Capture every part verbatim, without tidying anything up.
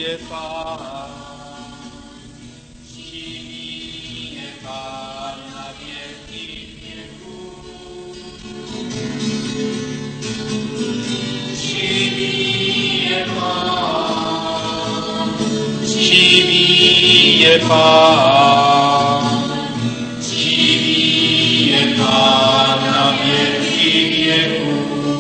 je Pán, živý je Pán na věky věků. Živý je Pán, živý je Pán, živý je Pán na věky věků.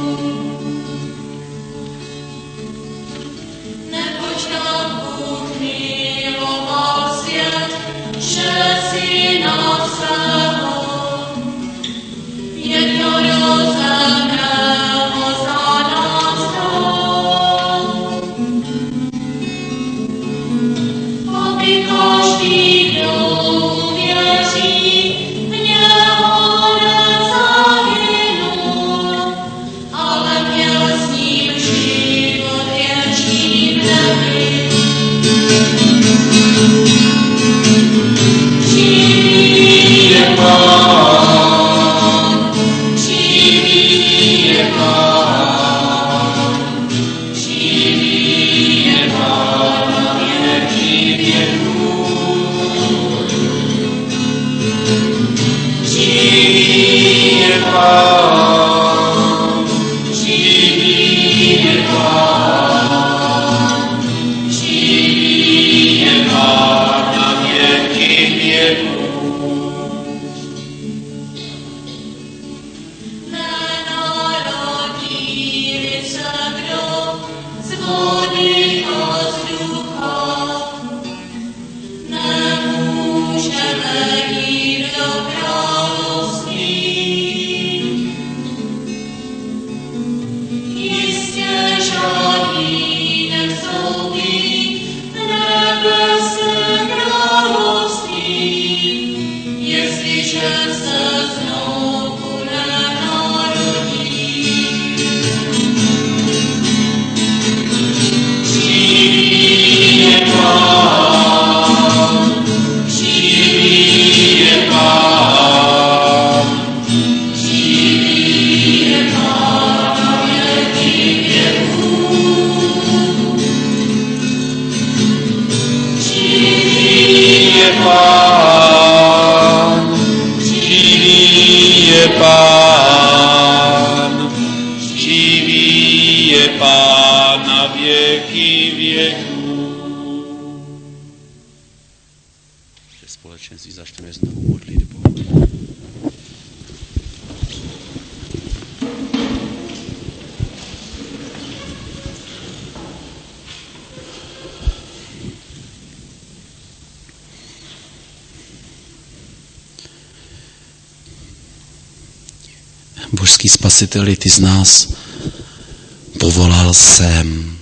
Božský Spasiteli, ty z nás povolal sem.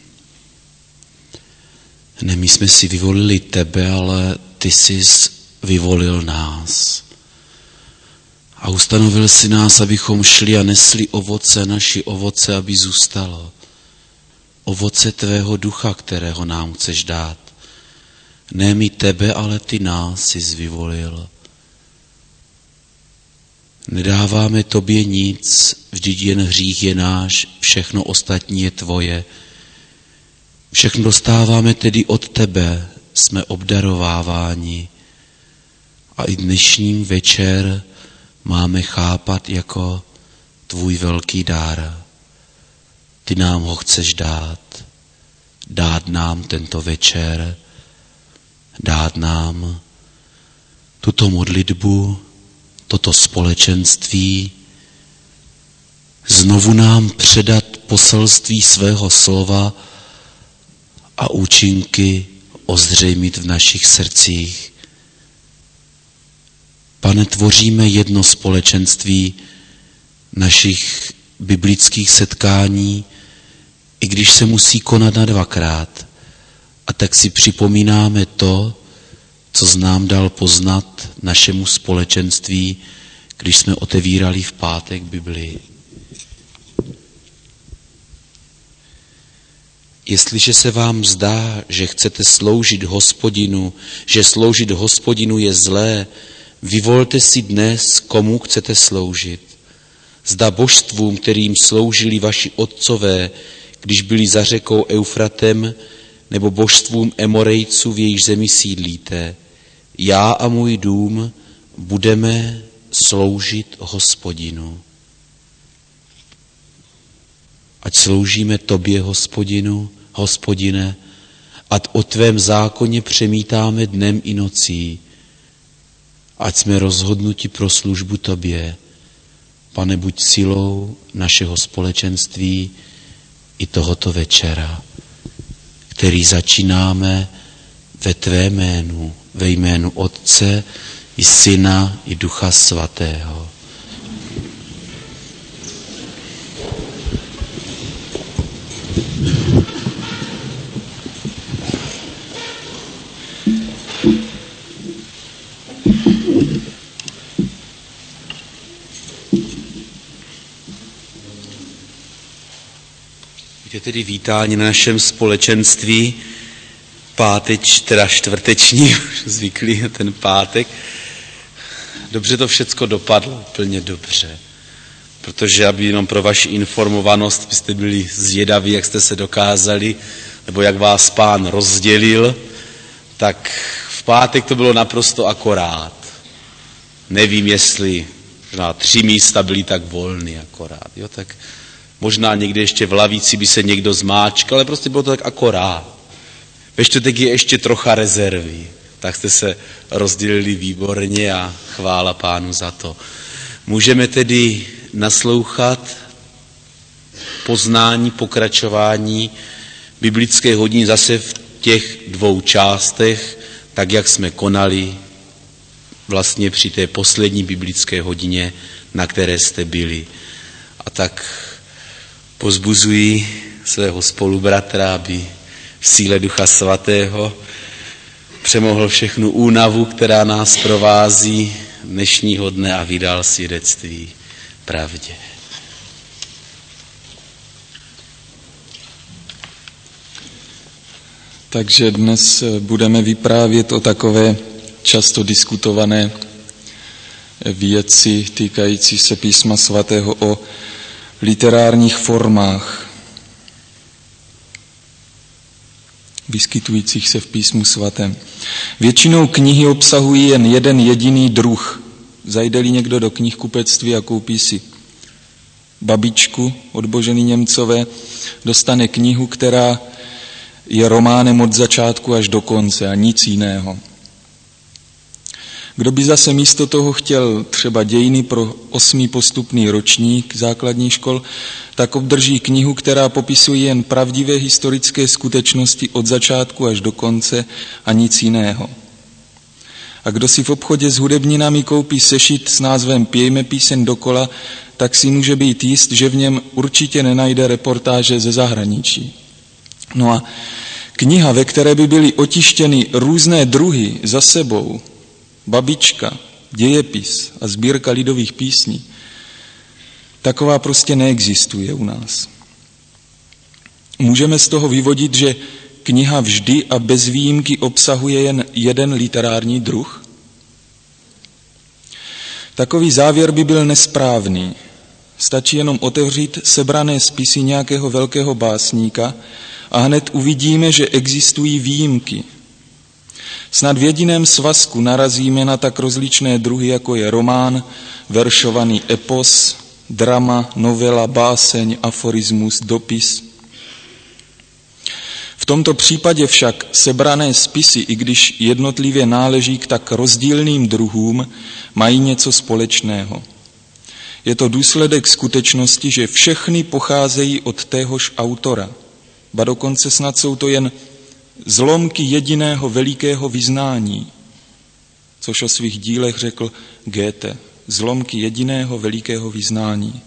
Ne, my jsme si vyvolili tebe, ale ty jsi vyvolil nás. A ustanovil si nás, abychom šli a nesli ovoce, naši ovoce, aby zůstalo. Ovoce tvého ducha, kterého nám chceš dát. Ne my tebe, ale ty nás jsi vyvolil. Nedáváme tobě nic, vždyť jen hřích je náš, všechno ostatní je tvoje. Všechno dostáváme tedy od tebe, jsme obdarováváni. A i dnešním večer máme chápat jako tvůj velký dar. Ty nám ho chceš dát. Dát nám tento večer. Dát nám tuto modlitbu, toto společenství, znovu nám předat poselství svého slova a účinky ozřejmit v našich srdcích. Pane, tvoříme jedno společenství našich biblických setkání, i když se musí konat na dvakrát. A tak si připomínáme to, co jsi nám dal poznat našemu společenství, když jsme otevírali v pátek Biblii. Jestliže se vám zdá, že chcete sloužit Hospodinu, že sloužit Hospodinu je zlé, vyvolte si dnes, komu chcete sloužit. Zda božstvům, kterým sloužili vaši otcové, když byli za řekou Eufratem, nebo božstvům Emorejců, v jejich zemi sídlíte. Já a můj dům budeme sloužit Hospodinu. Ať sloužíme tobě, Hospodinu, Hospodine, ať o tvém zákoně přemítáme dnem i nocí, ať jsme rozhodnuti pro službu tobě. Pane, buď silou našeho společenství i tohoto večera, který začínáme ve tvé jménu, ve jménu Otce i Syna i Ducha Svatého. Buďte tedy vítáni na našem společenství, páteč, teda čtvrteční, zvyklý na ten pátek. Dobře to všecko dopadlo, úplně dobře. Protože, aby jenom pro vaši informovanost, byste byli zvědaví, jak jste se dokázali, nebo jak vás Pán rozdělil, tak v pátek to bylo naprosto akorát. Nevím, jestli na tři místa byly tak volný akorát. Jo, tak možná někde ještě v lavici by se někdo zmáčkal, ale prostě bylo to tak akorát. Ve čtvrtek je ještě trocha rezervy, tak jste se rozdělili výborně a chvála Pánu za to. Můžeme tedy naslouchat poznání, pokračování biblické hodiny zase v těch dvou částech, tak jak jsme konali vlastně při té poslední biblické hodině, na které jste byli. A tak pozbuzuji svého spolubratra, aby v síle Ducha Svatého přemohl všechnu únavu, která nás provází dnešního dne a vydal svědectví pravdě. Takže dnes budeme vyprávět o takové často diskutované věci týkající se Písma svatého, o literárních formách vyskytujících se v Písmu svatém. Většinou knihy obsahují jen jeden jediný druh. Zajde-li někdo do knihkupectví a koupí si Babičku od Boženy Němcové, dostane knihu, která je románem od začátku až do konce a nic jiného. Kdo by zase místo toho chtěl třeba dějiny pro osmý postupný ročník základních škol, tak obdrží knihu, která popisuje jen pravdivé historické skutečnosti od začátku až do konce a nic jiného. A kdo si v obchodě s hudebninami koupí sešit s názvem Pějme píseň dokola, tak si může být jist, že v něm určitě nenajde reportáže ze zahraničí. No a kniha, ve které by byly otištěny různé druhy za sebou, Babička, dějepis a sbírka lidových písní, taková prostě neexistuje u nás. Můžeme z toho vyvodit, že kniha vždy a bez výjimky obsahuje jen jeden literární druh? Takový závěr by byl nesprávný. Stačí jenom otevřít sebrané spisy nějakého velkého básníka a hned uvidíme, že existují výjimky. Snad v jediném svazku narazíme na tak rozličné druhy, jako je román, veršovaný epos, drama, novela, báseň, aforismus, dopis. V tomto případě však sebrané spisy, i když jednotlivě náleží k tak rozdílným druhům, mají něco společného. Je to důsledek skutečnosti, že všechny pocházejí od téhož autora, ba dokonce snad jsou to jen zlomky jediného velikého vyznání, což o svých dílech řekl Goethe. Zlomky jediného velikého vyznání.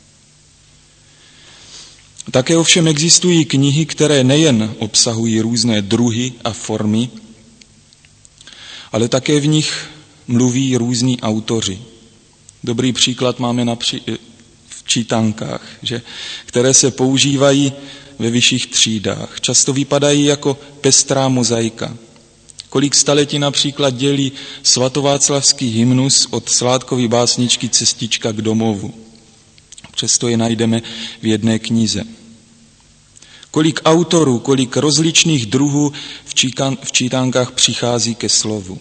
Také ovšem existují knihy, které nejen obsahují různé druhy a formy, ale také v nich mluví různí autoři. Dobrý příklad máme napří, v čítankách, že, které se používají ve vyšších třídách. Často vypadají jako pestrá mozaika. Kolik staletí například dělí svatováclavský hymnus od Sládkovy básničky Cestička k domovu. Přesto je najdeme v jedné knize. Kolik autorů, kolik rozličných druhů v, číkan, v čítankách přichází ke slovu.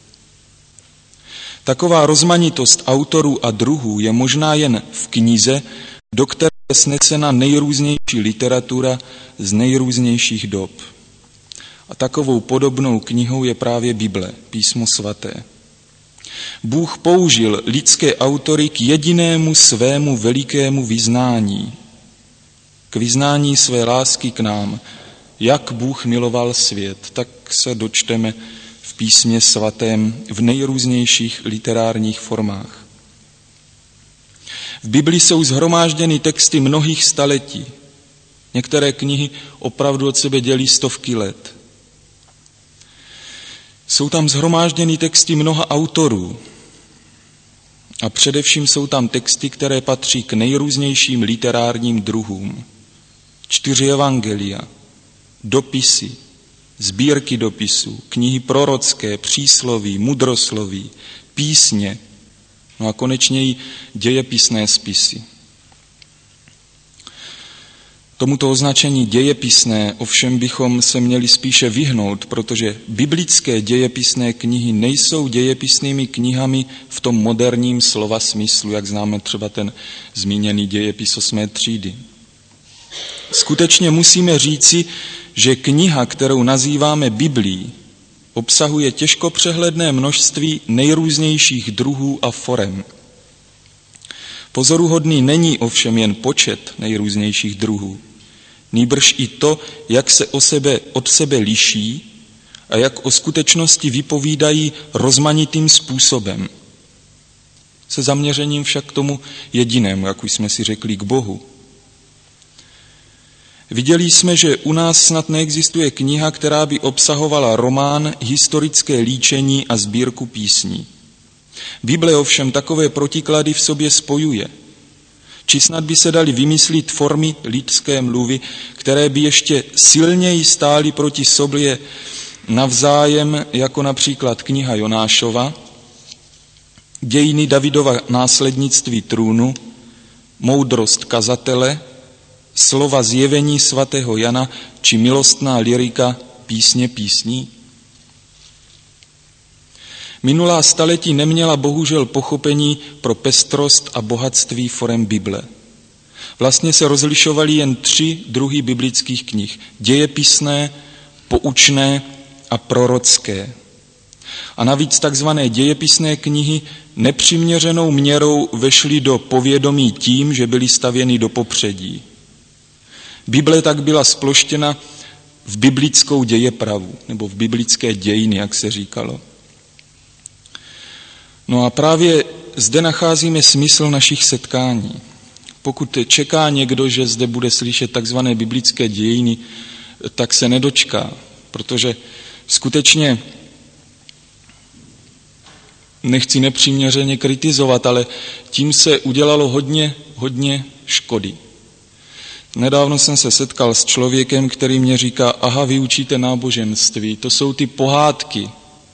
Taková rozmanitost autorů a druhů je možná jen v knize, do které je snesena nejrůznější literatura z nejrůznějších dob. A takovou podobnou knihou je právě Bible, Písmo svaté. Bůh použil lidské autory k jedinému svému velikému vyznání, k vyznání své lásky k nám. Jak Bůh miloval svět, tak se dočteme v Písmě svatém v nejrůznějších literárních formách. V Biblii jsou shromážděny texty mnohých staletí. Některé knihy opravdu od sebe dělí stovky let. Jsou tam shromážděny texty mnoha autorů a především jsou tam texty, které patří k nejrůznějším literárním druhům. Čtyři evangelia, dopisy, sbírky dopisů, knihy prorocké, přísloví, mudrosloví, písně, no a konečně i dějepisné spisy. Tomuto označení dějepisné ovšem bychom se měli spíše vyhnout, protože biblické dějepisné knihy nejsou dějepisnými knihami v tom moderním slova smyslu, jak známe třeba ten zmíněný dějepis osmé třídy. Skutečně musíme říci, že kniha, kterou nazýváme Biblií, obsahuje těžko přehledné množství nejrůznějších druhů a forem. Pozoruhodný není ovšem jen počet nejrůznějších druhů, nýbrž i to, jak se o sebe, od sebe liší a jak o skutečnosti vypovídají rozmanitým způsobem. Se zaměřením však k tomu jedinému, jak už jsme si řekli, k Bohu. Viděli jsme, že u nás snad neexistuje kniha, která by obsahovala román, historické líčení a sbírku písní. Bible ovšem takové protiklady v sobě spojuje. Či snad by se daly vymyslit formy lidské mluvy, které by ještě silněji stály proti sobě navzájem, jako například kniha Jonášova, dějiny Davidova následnictví trůnu, moudrost kazatele, slova zjevení svatého Jana či milostná lyrika Písně písní? Minulá staletí neměla bohužel pochopení pro pestrost a bohatství forem Bible. Vlastně se rozlišovaly jen tři druhy biblických knih. Dějepisné, poučné a prorocké. A navíc takzvané dějepisné knihy nepřiměřenou měrou vešly do povědomí tím, že byly stavěny do popředí. Bible tak byla sploštěna v biblickou dějepravu, nebo v biblické dějiny, jak se říkalo. No a právě zde nacházíme smysl našich setkání. Pokud čeká někdo, že zde bude slyšet takzvané biblické dějiny, tak se nedočká, protože skutečně nechci nepřiměřeně kritizovat, ale tím se udělalo hodně, hodně škody. Nedávno jsem se setkal s člověkem, který mě říká, aha, vy učíte náboženství, to jsou ty pohádky.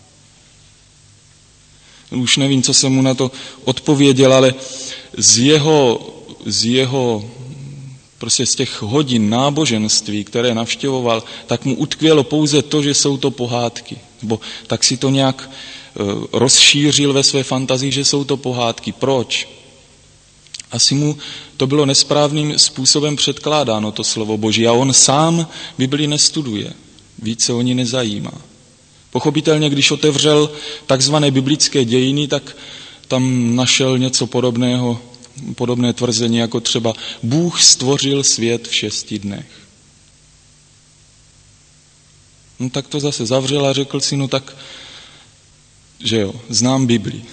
Už nevím, co jsem mu na to odpověděl, ale z jeho, z jeho prostě z těch hodin náboženství, které navštěvoval, tak mu utkvělo pouze to, že jsou to pohádky. Nebo tak si to nějak uh, rozšířil ve své fantazii, že jsou to pohádky. Proč? Asi mu to bylo nesprávným způsobem předkládáno, to slovo Boží. A on sám Bibli nestuduje. Víc se o ní nezajímá. Pochopitelně, když otevřel takzvané biblické dějiny, tak tam našel něco podobného, podobné tvrzení, jako třeba Bůh stvořil svět v šesti dnech. No tak to zase zavřel a řekl si, no tak, že jo, znám Bibli.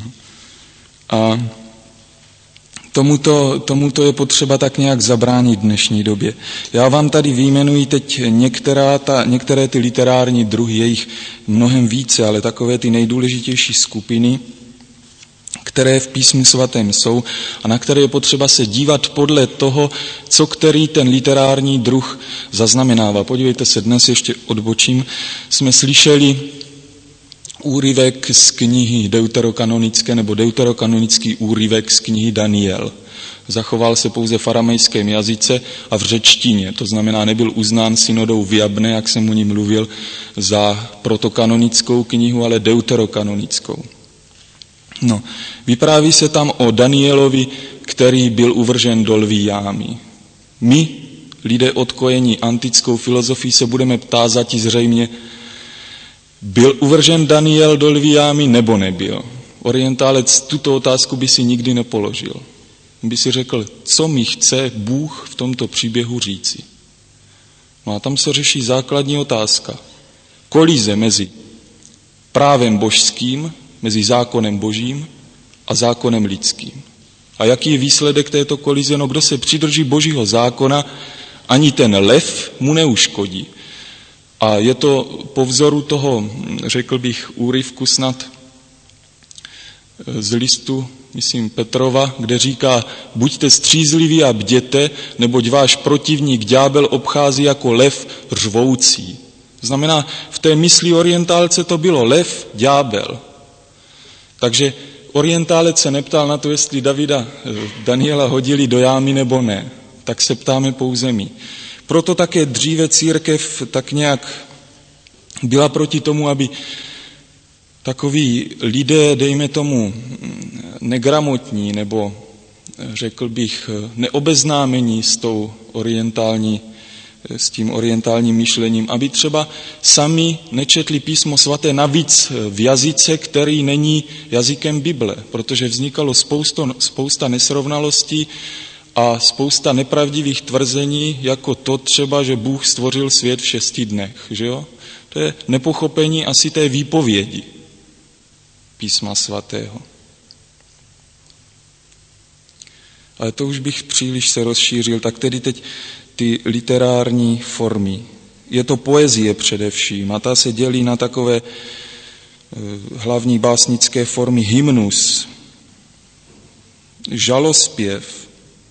A Tomuto, tomuto je potřeba tak nějak zabránit v dnešní době. Já vám tady vyjmenuji teď některá ta, některé ty literární druhy, je jich mnohem více, ale takové ty nejdůležitější skupiny, které v Písmu svatém jsou a na které je potřeba se dívat podle toho, co který ten literární druh zaznamenává. Podívejte se, dnes ještě odbočím, jsme slyšeli úryvek z knihy deuterokanonické nebo deuterokanonický úryvek z knihy Daniel. Zachoval se pouze v aramejském jazyce a v řečtině, to znamená nebyl uznán synodou v Jabne, jak jsem o ní mluvil, za protokanonickou knihu, ale deuterokanonickou. No, vypráví se tam o Danielovi, který byl uvržen do lví jámy. My, lidé odkojení antickou filozofií, se budeme ptázat zřejmě, byl uvržen Daniel do lví jámy nebo nebyl? Orientálec tuto otázku by si nikdy nepoložil. By si řekl, co mi chce Bůh v tomto příběhu říci. No a tam se řeší základní otázka. Kolize mezi právem božským, mezi zákonem božím a zákonem lidským. A jaký je výsledek této kolize? No, kdo se přidrží božího zákona, ani ten lev mu neuškodí. A je to po vzoru toho, řekl bych, úryvku snad z listu, myslím, Petrova, kde říká, buďte střízliví a bděte, neboť váš protivník ďábel obchází jako lev řvoucí. Znamená, v té mysli orientálce to bylo lev, ďábel. Takže orientálec se neptal na to, jestli Davida, Daniela hodili do jámy nebo ne. Tak se ptáme pouze my. Proto také dříve církev tak nějak byla proti tomu, aby takoví lidé, dejme tomu, negramotní nebo řekl bych neobeznámení s tou orientální, s tím orientálním myšlením, aby třeba sami nečetli písmo svaté navíc v jazyce, který není jazykem Bible, protože vznikalo spousta, spousta nesrovnalostí a spousta nepravdivých tvrzení, jako to třeba, že Bůh stvořil svět v šesti dnech. Že jo? To je nepochopení asi té výpovědi písma svatého. Ale to už bych příliš se rozšířil, tak tedy teď ty literární formy. Je to poezie především a ta se dělí na takové hlavní básnické formy hymnus, žalospěv,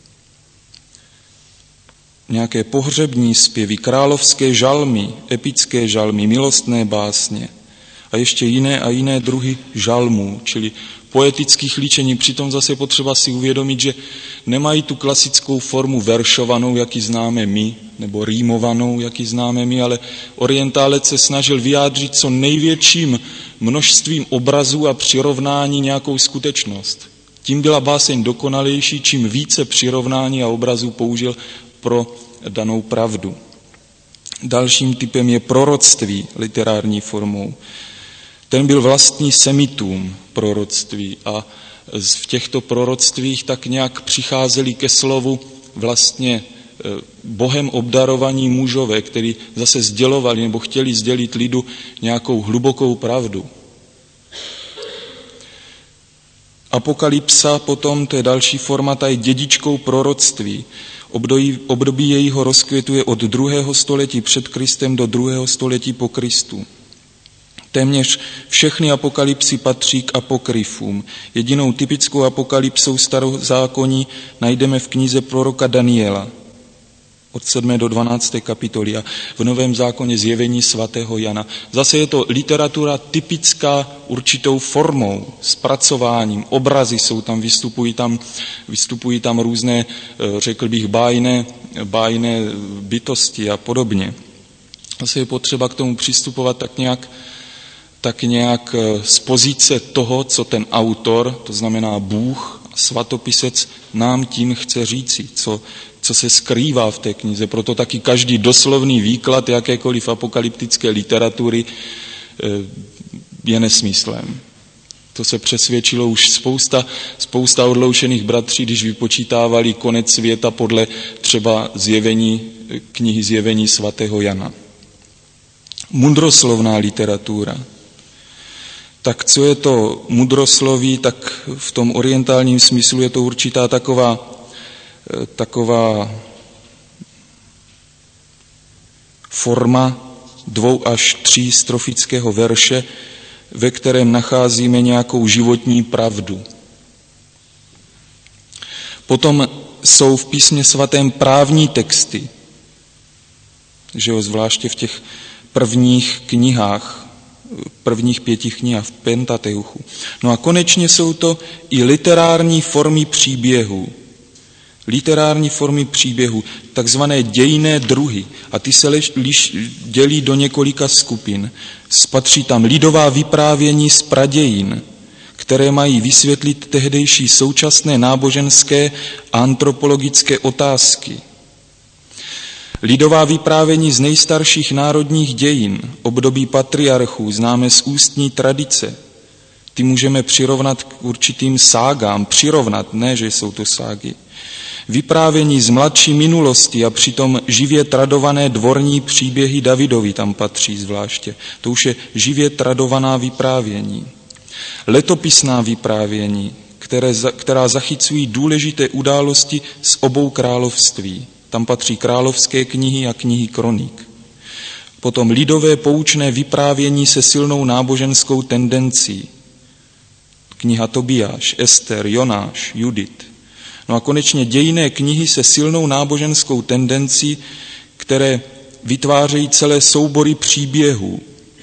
nějaké pohřební zpěvy, královské žalmy, epické žalmy, milostné básně a ještě jiné a jiné druhy žalmů, čili poetických líčení. Přitom zase potřeba si uvědomit, že nemají tu klasickou formu veršovanou, jaký známe my, nebo rýmovanou, jaký známe my, ale orientálec se snažil vyjádřit co největším množstvím obrazů a přirovnání nějakou skutečnost. Tím byla báseň dokonalejší, čím více přirovnání a obrazů použil pro danou pravdu. Dalším typem je proroctví literární formou. Ten byl vlastní semitům proroctví a v těchto proroctvích tak nějak přicházeli ke slovu vlastně Bohem obdarovaní mužové, kteří zase sdělovali nebo chtěli sdělit lidu nějakou hlubokou pravdu. Apokalypsa potom, to je další forma, ta je dědičkou proroctví. Období, období jejího rozkvětu je od druhého století před Kristem do druhého století po Kristu. Téměř všechny apokalypsy patří k apokryfům. Jedinou typickou apokalypsou starozákonní najdeme v knize proroka Daniela od sedmé do dvanácté kapitoly a v Novém zákoně zjevení svatého Jana. Zase je to literatura typická určitou formou, zpracováním, obrazy jsou tam, vystupují tam, vystupují tam různé, řekl bych, bájné, bájné bytosti a podobně. Zase je potřeba k tomu přistupovat tak nějak tak nějak z pozice toho, co ten autor, to znamená Bůh a svatopisec, nám tím chce říci, co, co se skrývá v té knize. Proto taky každý doslovný výklad jakékoliv apokalyptické literatury je nesmyslem. To se přesvědčilo už spousta, spousta odloučených bratří, když vypočítávali konec světa podle třeba zjevení, knihy Zjevení svatého Jana. Mudroslovná literatura. Tak co je to mudrosloví, tak v tom orientálním smyslu je to určitá taková, taková forma dvou až tří strofického verše, ve kterém nacházíme nějakou životní pravdu. Potom jsou v písmě svatém právní texty, že jo, zvláště v těch prvních knihách, prvních pěti knihách v Pentateuchu. No a konečně jsou to i literární formy příběhů. literární formy příběhu, takzvané dějinné druhy, a ty se liš, liš, dělí do několika skupin. Spatří tam lidová vyprávění z pradějin, které mají vysvětlit tehdejší současné náboženské a antropologické otázky. Lidová vyprávění z nejstarších národních dějin, období patriarchů, známe z ústní tradice. Ty můžeme přirovnat k určitým ságám, přirovnat, ne, že jsou to ságy. Vyprávění z mladší minulosti a přitom živě tradované dvorní příběhy Davidovi tam patří zvláště. To už je živě tradovaná vyprávění. Letopisná vyprávění, které, která zachycují důležité události z obou království. Tam patří královské knihy a knihy kronik. Potom lidové poučné vyprávění se silnou náboženskou tendencí. Kniha Tobiáš, Ester, Jonáš, Judit. No a konečně dějinné knihy se silnou náboženskou tendencí, které vytvářejí celé soubory příběhů,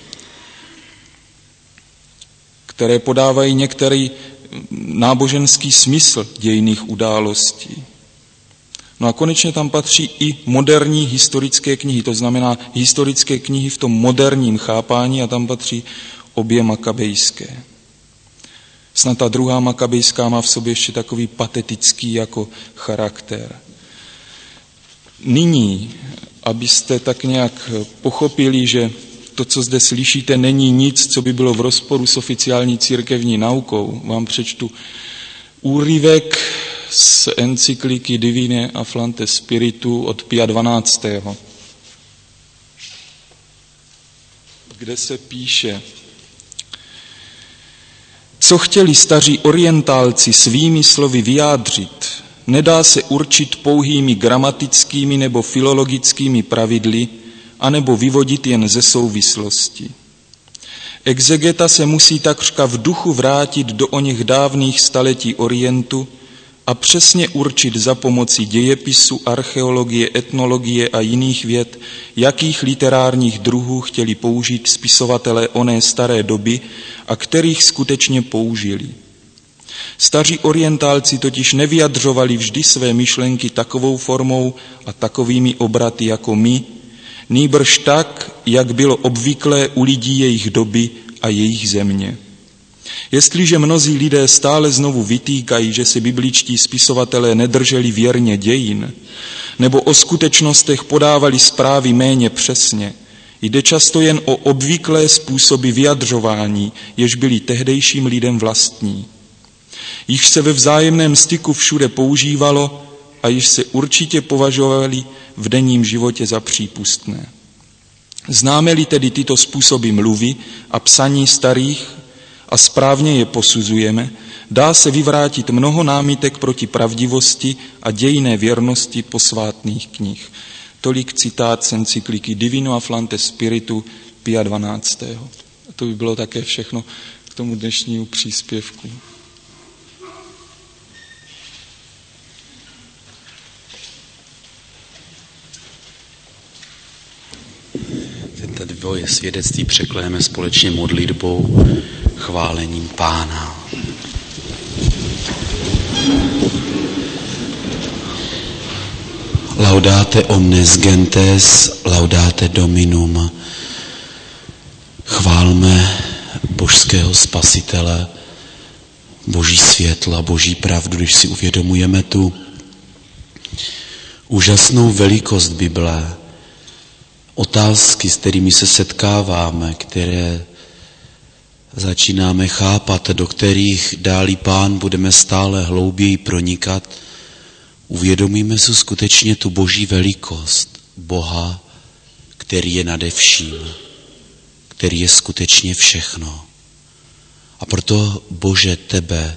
které podávají některý náboženský smysl dějinných událostí. No a konečně tam patří i moderní historické knihy, to znamená historické knihy v tom moderním chápání, a tam patří obě makabejské. Snad ta druhá makabejská má v sobě ještě takový patetický jako charakter. Nyní, abyste tak nějak pochopili, že to, co zde slyšíte, není nic, co by bylo v rozporu s oficiální církevní naukou, vám přečtu úryvek z encykliky Divine Afflante Spiritu od Pia dvanáctého kde se píše: co chtěli staří orientálci svými slovy vyjádřit, nedá se určit pouhými gramatickými nebo filologickými pravidly, anebo vyvodit jen ze souvislosti. Exegeta se musí takřka v duchu vrátit do oněch dávných staletí Orientu a přesně určit za pomocí dějepisu, archeologie, etnologie a jiných věd, jakých literárních druhů chtěli použít spisovatelé oné staré doby a kterých skutečně použili. Staří orientálci totiž nevyjadřovali vždy své myšlenky takovou formou a takovými obraty jako my, nýbrž tak, jak bylo obvyklé u lidí jejich doby a jejich země. Jestliže mnozí lidé stále znovu vytýkají, že se bibličtí spisovatelé nedrželi věrně dějin, nebo o skutečnostech podávali zprávy méně přesně, jde často jen o obvyklé způsoby vyjadřování, jež byly tehdejším lidem vlastní. Již se ve vzájemném styku všude používalo a již se určitě považovali v denním životě za přípustné. Známe-li tedy tyto způsoby mluvy a psaní starých a správně je posuzujeme, dá se vyvrátit mnoho námitek proti pravdivosti a dějinné věrnosti posvátných knih. Tolik citát z encykliky Divino Afflante Spiritu Pia dvanáctého A to by bylo také všechno k tomu dnešnímu příspěvku. Tento dvoje svědectví překlejeme společně modlitbou, chválením Pána. Laudate omnes gentes, laudate Dominum. Chválme božského spasitele, boží světla, boží pravdu, když si uvědomujeme tu úžasnou velikost Bible, otázky, s kterými se setkáváme, které začínáme chápat, do kterých dálí Pán budeme stále hlouběji pronikat, uvědomíme si skutečně tu boží velikost Boha, který je nade vším, který je skutečně všechno. A proto, Bože, tebe,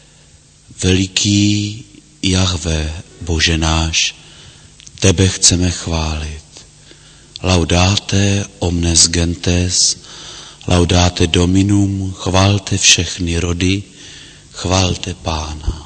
veliký Jahve, Bože náš, tebe chceme chválit. Laudate omnes gentes, laudate Dominum, chválte všechny rody, chválte Pána.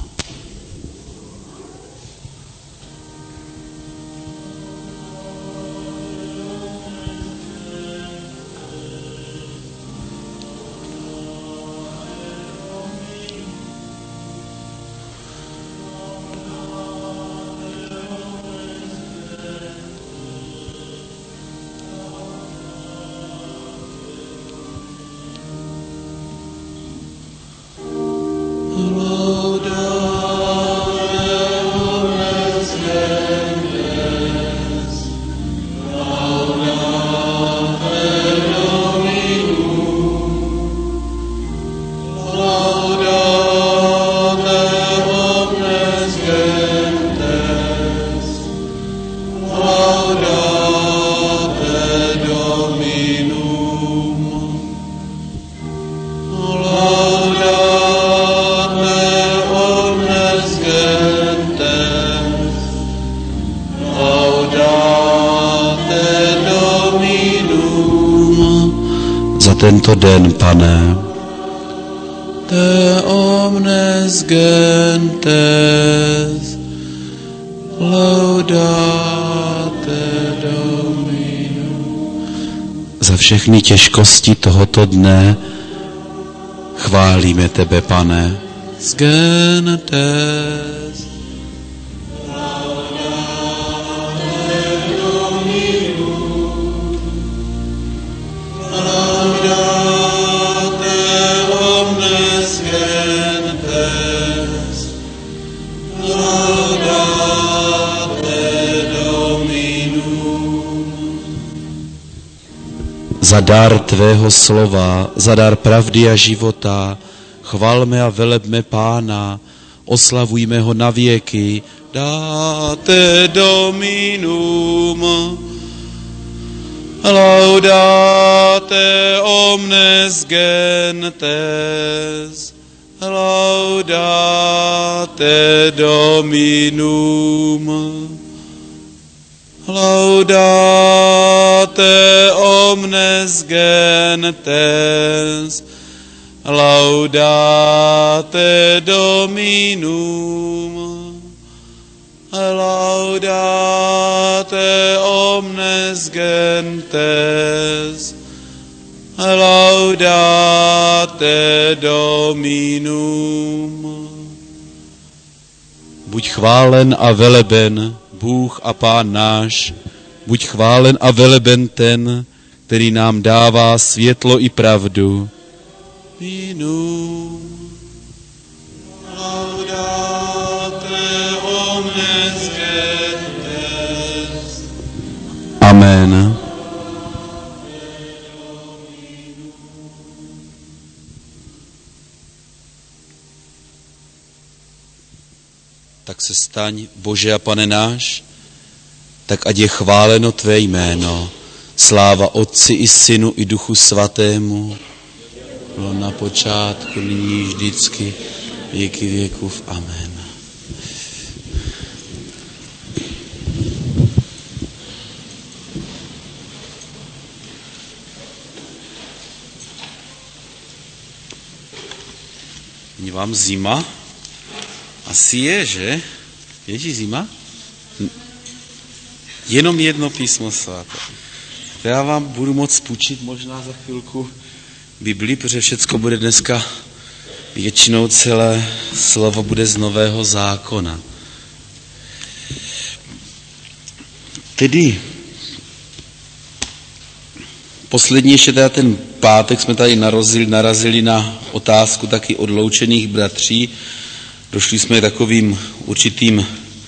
Tento den, Pane, te omnes gentes, laudate Domino. Za všechny těžkosti tohoto dne chválíme tebe, Pane, z gentes. Za dar tvého slova, za dar pravdy a života, chvalme a velebme Pána, oslavujme ho na věky. Date Dominum, laudate omnes gentes, laudate Dominum. Laudate omnes gentes, laudate Dominum, laudate omnes gentes, laudate Dominum. Buď chválen a veleben Bůh a Pán náš, buď chválen a veleben ten, který nám dává světlo i pravdu. Vinu. Laudate omnes gentes. Amen. Tak se staň, Bože a Pane náš, tak ať je chváleno tvé jméno. Sláva Otci i Synu i Duchu Svatému, bylo na počátku, nyní vždycky, věky věkův. Amen. Je vám zima? Asi je, že? Je ti zima? Jenom jedno písmo svaté. Já vám budu moct půjčit možná za chvilku Bibli, protože všecko bude dneska, většinou celé slovo bude z Nového zákona. Tedy poslední ještě teda ten pátek jsme tady narazili, narazili na otázku taky odloučených bratří. Došli jsme k takovým určitým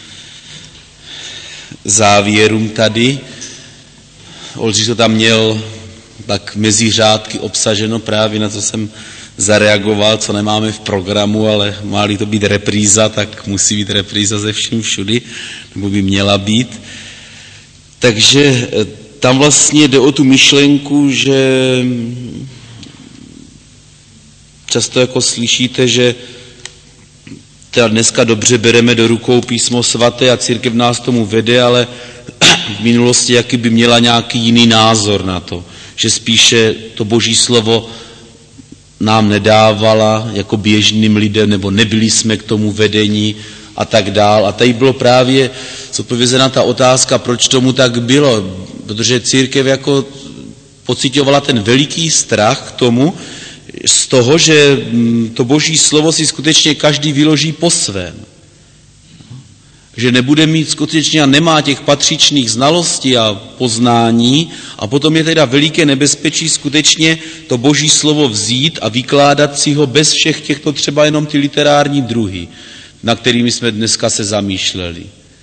závěrům tady. Oldřich to tam měl tak mezi řádky obsaženo právě na co jsem zareagoval, co nemáme v programu, ale má-li to být repríza, tak musí být repríza ze vším všudy, nebo by měla být. Takže tam vlastně jde o tu myšlenku, že často jako slyšíte, že teda dneska dobře bereme do rukou písmo svaté a církev nás tomu vede, ale v minulosti jaký by měla nějaký jiný názor na to, že spíše to Boží slovo nám nedávala jako běžným lidem, nebo nebyli jsme k tomu vedení a tak dál. A tady bylo právě zodpovězena ta otázka, proč tomu tak bylo, protože církev jako pocitovala ten veliký strach k tomu, z toho, že to Boží slovo si skutečně každý vyloží po svém. Že nebude mít skutečně a nemá těch patřičných znalostí a poznání a potom je teda veliké nebezpečí skutečně to Boží slovo vzít a vykládat si ho bez všech těchto třeba jenom ty literární druhy, na kterými jsme dneska se zamýšleli.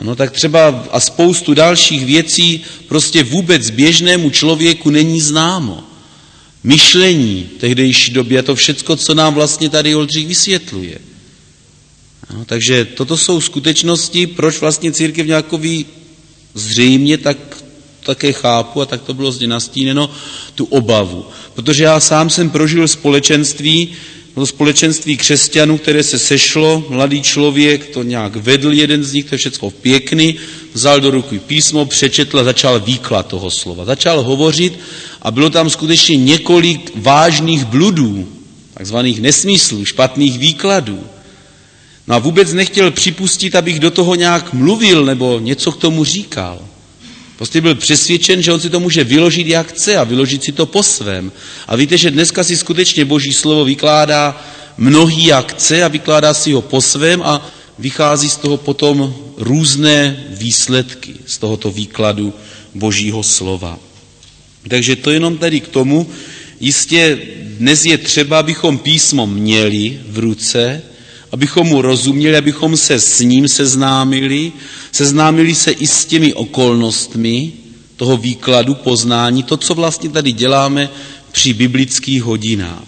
Ano, tak třeba a spoustu dalších věcí prostě vůbec běžnému člověku není známo. Myšlení tehdejší době, to všecko, co nám vlastně tady Oldřich vysvětluje. Ano, takže toto jsou skutečnosti, proč vlastně církev nějakový zřejmě tak také chápu, a tak to bylo zde nastíněno, tu obavu. Protože já sám jsem prožil společenství, to společenství křesťanů, které se sešlo, mladý člověk to nějak vedl, jeden z nich, to je všecko pěkný, vzal do ruky písmo, přečetl a začal výklad toho slova. Začal hovořit a bylo tam skutečně několik vážných bludů, takzvaných nesmyslů, špatných výkladů. No a vůbec nechtěl připustit, abych do toho nějak mluvil nebo něco k tomu říkal. Prostě byl přesvědčen, že on si to může vyložit jak chce a vyložit si to po svém. A víte, že dneska si skutečně Boží slovo vykládá mnohý jak chce a vykládá si ho po svém a vychází z toho potom různé výsledky z tohoto výkladu Božího slova. Takže to jenom tady k tomu. Jistě dnes je třeba, abychom písmo měli v ruce, abychom mu rozuměli, abychom se s ním seznámili, seznámili se i s těmi okolnostmi toho výkladu, poznání, to, co vlastně tady děláme při biblických hodinách.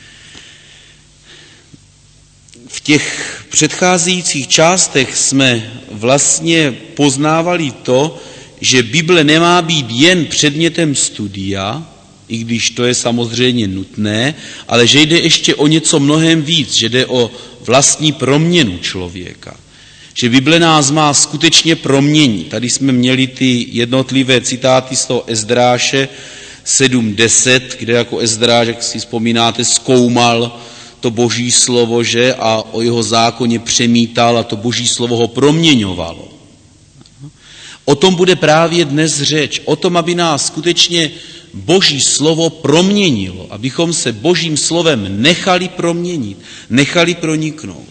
V těch předcházejících částech jsme vlastně poznávali to, že Bible nemá být jen předmětem studia, i když to je samozřejmě nutné, ale že jde ještě o něco mnohem víc, že jde o vlastní proměnu člověka. Že Bible nás má skutečně proměnit. Tady jsme měli ty jednotlivé citáty z toho Ezdráše sedm deset, kde jako Ezdráš, jak si vzpomínáte, zkoumal to Boží slovo, že, a o jeho zákoně přemítal a to Boží slovo ho proměňovalo. O tom bude právě dnes řeč, o tom, aby nás skutečně Boží slovo proměnilo, abychom se Božím slovem nechali proměnit, nechali proniknout.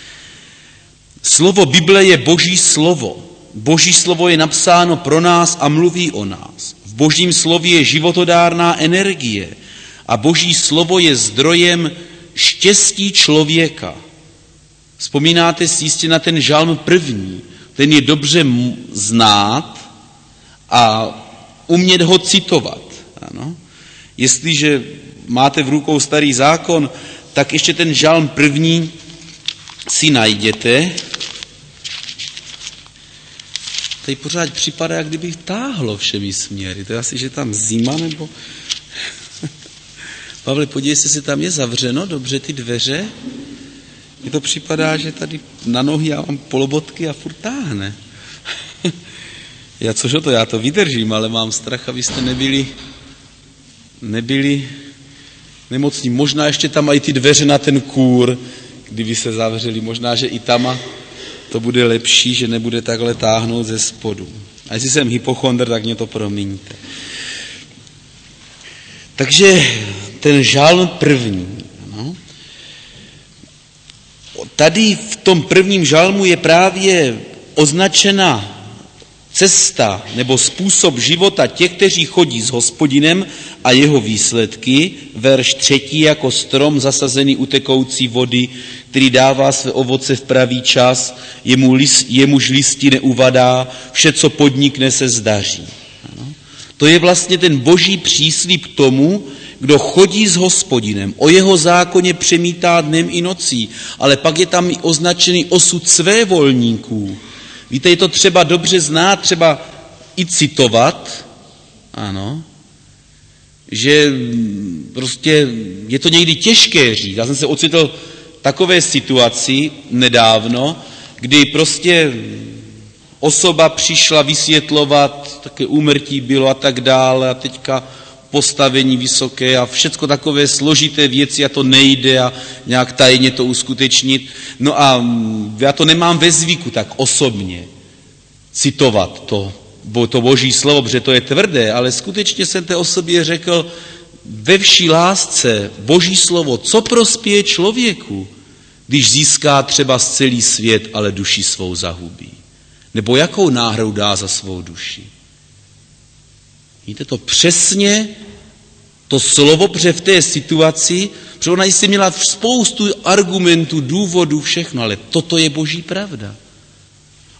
Slovo Bible je Boží slovo. Boží slovo je napsáno pro nás a mluví o nás. V Božím slově je životodárná energie a Boží slovo je zdrojem štěstí člověka. Vzpomínáte si jistě na ten žalm první. Ten je dobře znát a umět ho citovat. Ano. Jestliže máte v rukou starý zákon, tak ještě ten žalm první si najděte. Tady pořád připadá, jak kdyby táhlo všemi směry. To je asi, že tam zima, nebo... Pavle, podívej se, jestli tam je zavřeno, dobře ty dveře. Mně to připadá, že tady na nohy já mám polobotky a furt táhne. Já což o to, já to vydržím, ale mám strach, abyste nebyli, nebyli nemocní. Možná ještě tam mají ty dveře na ten kůr, kdyby se zavřeli. Možná, že i tam to bude lepší, že nebude takhle táhnout ze spodu. A jestli jsem hypochondr, tak mě to promiňte. Takže ten žalm první. No. Tady v tom prvním žalmu je právě označena cesta nebo způsob života těch, kteří chodí s Hospodinem a jeho výsledky. Verš třetí, jako strom zasazený u tekoucí vody, který dává své ovoce v pravý čas, jemu lis, jemuž listí neuvadá, vše, co podnikne, se zdaří. Ano. To je vlastně ten boží příslib k tomu, kdo chodí s Hospodinem, o jeho zákoně přemítá dnem i nocí, ale pak je tam i označený osud svévolníků. Víte, je to třeba dobře znát, třeba i citovat, ano, že prostě je to někdy těžké říct. Já jsem se ocitl v takové situaci nedávno, kdy prostě osoba přišla vysvětlovat, také úmrtí bylo a tak dále a teďka postavení vysoké a všecko takové složité věci a to nejde a nějak tajně to uskutečnit. No a já to nemám ve zvyku tak osobně citovat to, to boží slovo, protože to je tvrdé, ale skutečně jsem té osobě řekl ve vší lásce boží slovo, co prospěje člověku, když získá třeba celý svět, ale duši svou zahubí. Nebo jakou náhradu dá za svou duši. Víte to přesně, to slovo, protože v té situaci, protože ona jistě měla spoustu argumentů, důvodů, všechno, ale toto je boží pravda.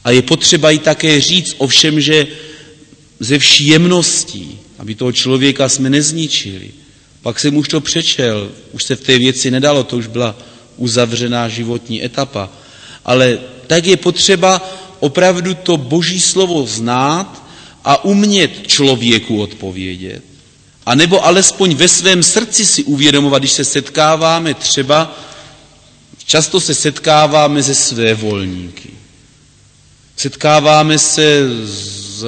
A je potřeba jí také říct, ovšem, že ze vší jemností, aby toho člověka jsme nezničili. Pak jsem už to přečel, už se v té věci nedalo, to už byla uzavřená životní etapa. Ale tak je potřeba opravdu to Boží slovo znát a umět člověku odpovědět. A nebo alespoň ve svém srdci si uvědomovat, když se setkáváme třeba, často se setkáváme se svévolníky. Setkáváme se s,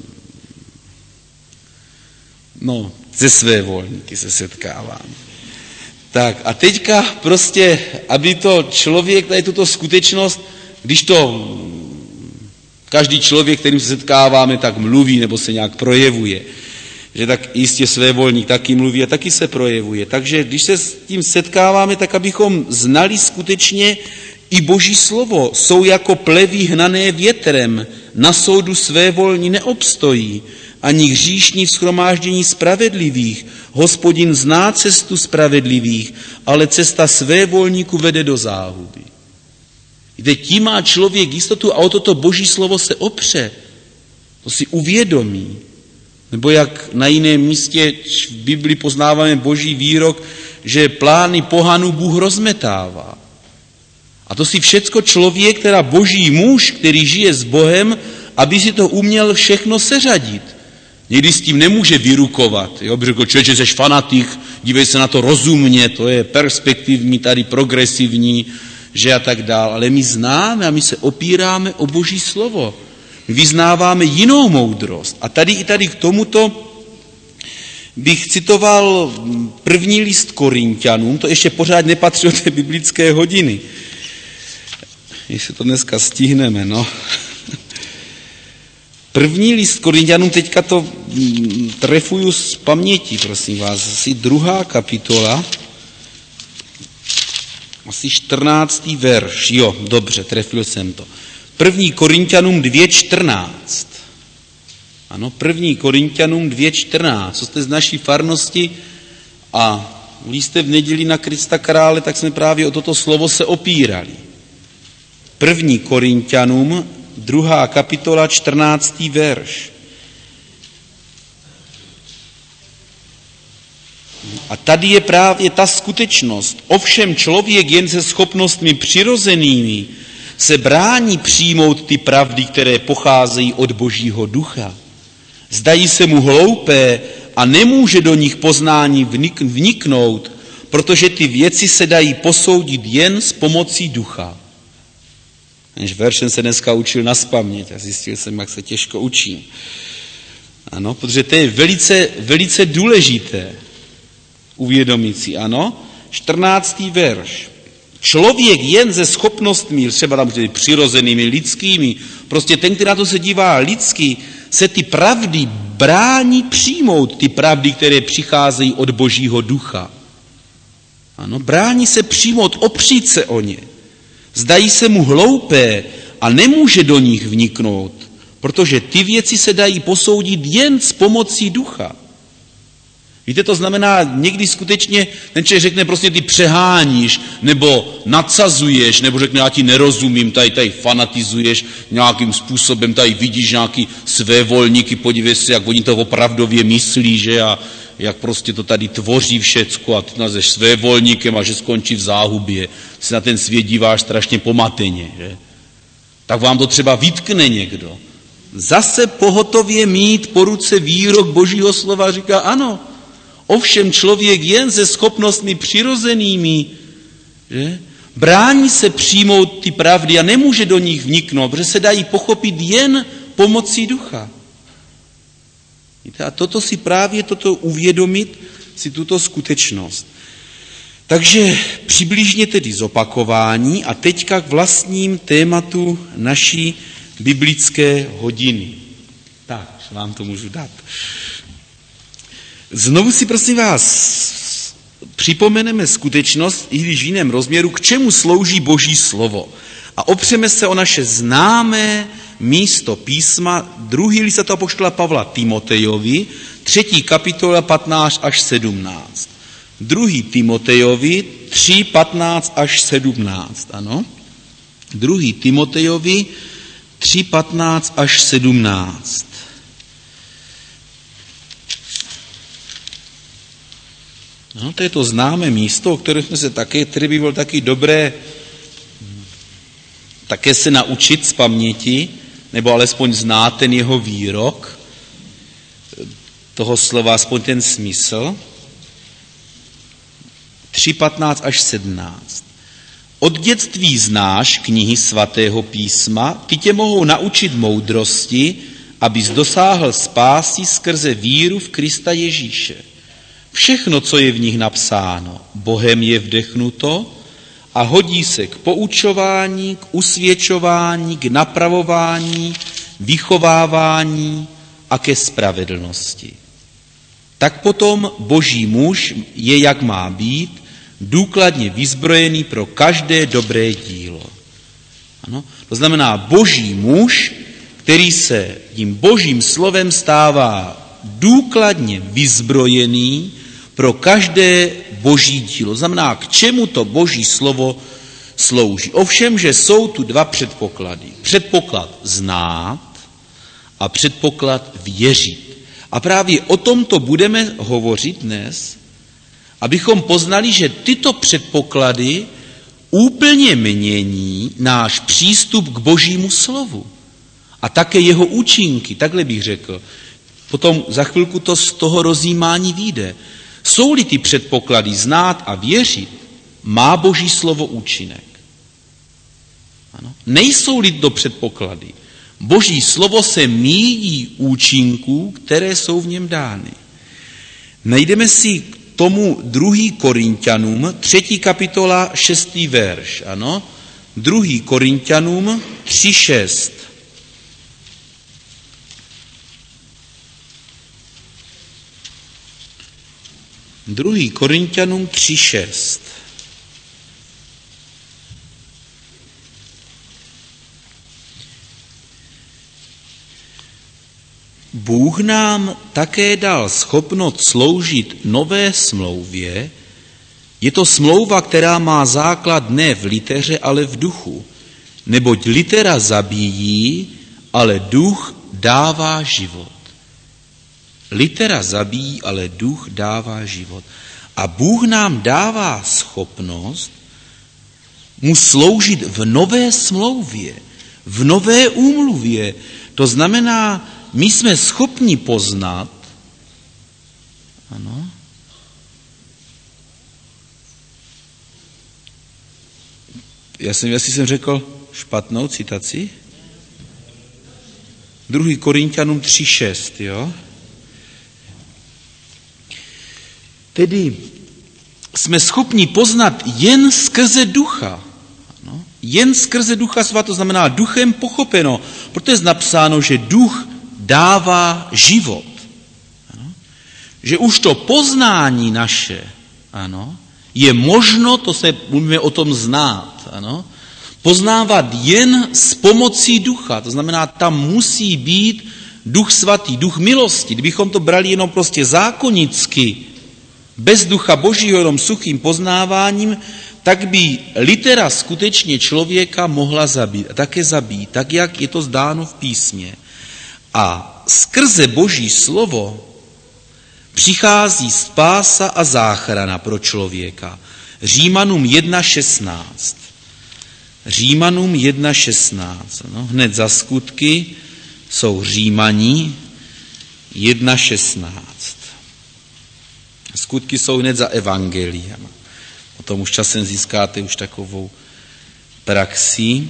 no, ze svévolníky se setkáváme. Tak a teďka prostě, aby to člověk, tady tuto skutečnost, když to každý člověk, kterým se setkáváme, tak mluví nebo se nějak projevuje, že tak jistě svévolník taky mluví a taky se projevuje. Takže když se s tím setkáváme, tak abychom znali skutečně i Boží slovo. Jsou jako plevy hnané větrem, na soudu svévolní neobstojí, ani hříšní v shromáždění spravedlivých. Hospodin zná cestu spravedlivých, ale cesta svévolníků vede do záhuby. Kde tím má člověk jistotu a o toto Boží slovo se opře. To si uvědomí. Nebo jak na jiném místě v Biblii poznáváme Boží výrok, že plány pohanů Bůh rozmetává. A to si všecko člověk, teda Boží muž, který žije s Bohem, aby si to uměl všechno seřadit. Někdy s tím nemůže vyrukovat. Jo? By řekl, člověče, jsi fanatik, dívej se na to rozumně, to je perspektivní, tady progresivní, že a tak dál. Ale my známe a my se opíráme o Boží slovo. My vyznáváme jinou moudrost. A tady i tady k tomuto bych citoval první list Korinťanům, to ještě pořád nepatří do té biblické hodiny. Jestli to dneska stihneme, no. První list Korinťanům, teďka to trefuju z paměti, prosím vás, asi druhá kapitola, asi čtrnáctý verš, jo, dobře, trefil jsem to. První Korinťanům dvě čtrnáct. Ano, první Korinťanům dvě čtrnáct. Co jste z naší farnosti a jste v neděli na Krista Krále, tak jsme právě o toto slovo se opírali. První Korinťanům, druhá kapitola, čtrnáctý verš. A tady je právě ta skutečnost. Ovšem člověk jen se schopnostmi přirozenými se brání přijmout ty pravdy, které pocházejí od Božího ducha. Zdají se mu hloupé a nemůže do nich poznání vniknout, protože ty věci se dají posoudit jen s pomocí ducha. Než veršem se dneska učil nazpaměť a zjistil jsem, jak se těžko učím. Ano, protože to je velice, velice důležité uvědomit si, ano. čtrnáctý verš. Člověk jen ze schopnostmi, třeba tam přirozenými, lidskými, prostě ten, který na to se dívá lidsky, se ty pravdy brání přijmout, ty pravdy, které přicházejí od Božího ducha. Ano, brání se přijmout, opřít se o ně. Zdají se mu hloupé a nemůže do nich vniknout, protože ty věci se dají posoudit jen s pomocí ducha. Víte, to znamená, někdy skutečně ten člověk řekne, prostě ty přeháníš, nebo nadsazuješ, nebo řekne, já ti nerozumím, tady, tady fanatizuješ nějakým způsobem, tady vidíš nějaký svévolníky, podívej se, jak oni to opravdově myslí, že a jak prostě to tady tvoří všecko a ty nazveš svévolníkem a že skončí v záhubě. Si na ten svět díváš strašně pomateně, že? Tak vám to třeba vytkne někdo. Zase pohotově mít po ruce výrok Božího slova říká, ano, ovšem člověk jen se schopnostmi přirozenými, že? Brání se přijmout ty pravdy a nemůže do nich vniknout, protože se dají pochopit jen pomocí ducha. A toto si právě, toto uvědomit, si tuto skutečnost. Takže přibližně tedy zopakování a teďka k vlastním tématu naší biblické hodiny. Tak, vám to můžu dát. Znovu si prosím vás připomeneme skutečnost, i když v jiném rozměru, k čemu slouží Boží slovo. A opřeme se o naše známé místo písma, druhý list apoštola Pavla Timotejovi, třetí kapitola patnáct až sedmnáct. Druhý Timotejovi tři, patnáct až sedmnáct, ano. Druhý Timotejovi tři patnáct až sedmnáct. No, to je to známé místo, o kterém jsme se také, které by bylo taky dobré také se naučit z paměti, nebo alespoň znát ten jeho výrok, toho slova, aspoň ten smysl. tři patnáct až sedmnáct. Od dětství znáš knihy svatého písma, ty tě mohou naučit moudrosti, abys dosáhl spásy skrze víru v Krista Ježíše. Všechno, co je v nich napsáno, Bohem je vdechnuto a hodí se k poučování, k usvědčování, k napravování, vychovávání a ke spravedlnosti. Tak potom Boží muž je, jak má být, důkladně vyzbrojený pro každé dobré dílo. Ano? To znamená Boží muž, který se tím Božím slovem stává důkladně vyzbrojený pro každé Boží dílo. Znamená, k čemu to Boží slovo slouží. Ovšem, že jsou tu dva předpoklady. Předpoklad znát a předpoklad věřit. A právě o tomto budeme hovořit dnes, abychom poznali, že tyto předpoklady úplně mění náš přístup k Božímu slovu. A také jeho účinky, takhle bych řekl. Potom za chvilku to z toho rozjímání vyjde. Jsou-li ty předpoklady znát a věřit, má Boží slovo účinek. Ano? Nejsou-li to předpoklady, Boží slovo se míjí účinků, které jsou v něm dány. Najdeme si k tomu druhý Korinťanům, třetí kapitola, šestý verš. Ano? druhý Korinťanům tři šest. druhý Korinťanům tři šest. Bůh nám také dal schopnost sloužit nové smlouvě. Je to smlouva, která má základ ne v liteře, ale v duchu. Neboť litera zabíjí, ale duch dává život. Litera zabíjí, ale duch dává život. A Bůh nám dává schopnost mu sloužit v nové smlouvě, v nové úmluvě. To znamená, my jsme schopni poznat, ano, já jsem, jestli jsem řekl špatnou citaci, druhý Korinťanům tři šest, jo? Tedy jsme schopni poznat jen skrze ducha. Ano? Jen skrze ducha svatého, to znamená duchem pochopeno. Proto je napsáno, že duch dává život. Ano? Že už to poznání naše, ano, je možno, to se můžeme o tom znát, ano, poznávat jen s pomocí ducha. To znamená, tam musí být duch svatý, duch milosti. Kdybychom to brali jenom prostě zákonicky, bez ducha Božího, jenom suchým poznáváním, tak by litera skutečně člověka mohla zabít. A také zabít, tak jak je to zdáno v písmě. A skrze Boží slovo přichází spása a záchrana pro člověka. Římanům jedna šestnáct. Římanům jedna šestnáct. No, hned za skutky jsou Římaní jedna šestnáct. Skutky jsou hned za evangeliem. O tom už časem získáte už takovou praxi.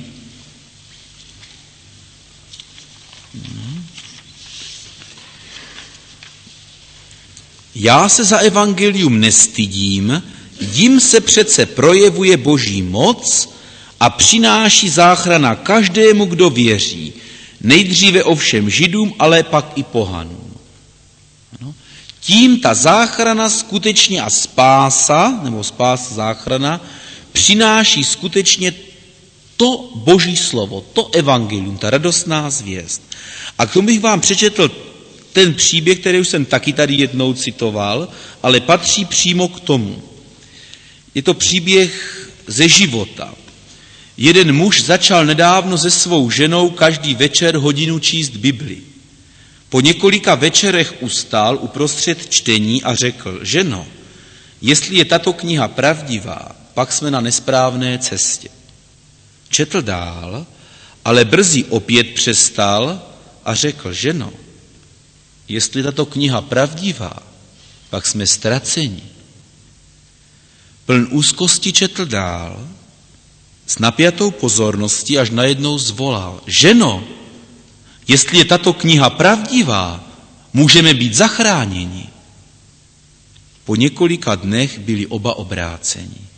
Já se za evangelium nestydím, jim se přece projevuje Boží moc a přináší záchrana každému, kdo věří. Nejdříve ovšem Židům, ale pak i pohanům. Ano. Tím ta záchrana skutečně a spása, nebo spása záchrana, přináší skutečně to Boží slovo, to evangelium, ta radostná zvěst. A k tomu bych vám přečetl ten příběh, který už jsem taky tady jednou citoval, ale patří přímo k tomu. Je to příběh ze života. Jeden muž začal nedávno se svou ženou každý večer hodinu číst Bibli. Po několika večerech ustál uprostřed čtení a řekl: ženo, jestli je tato kniha pravdivá, pak jsme na nesprávné cestě. Četl dál, ale brzy opět přestal a řekl: ženo, jestli tato kniha pravdivá, pak jsme ztraceni. Pln úzkosti četl dál, s napjatou pozorností, až najednou zvolal: ženo, jestli je tato kniha pravdivá, můžeme být zachráněni. Po několika dnech byli oba obráceni.